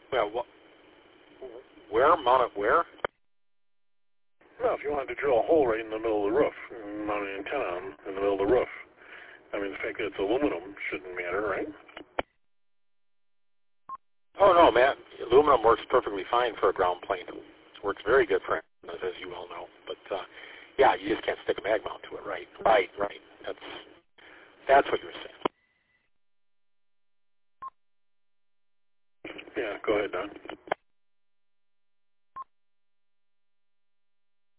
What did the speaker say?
Well, where? Mount it where? Well, if you wanted to drill a hole right in the middle of the roof, and mount an antenna on in the middle of the roof, I mean, the fact that it's aluminum shouldn't matter, right? Oh, no, man. Aluminum works perfectly fine for a ground plane. It works very good for antennas, as you well know. But, yeah, you just can't stick a mag mount to it, right? Right. That's what you're saying. Yeah, go ahead, Don.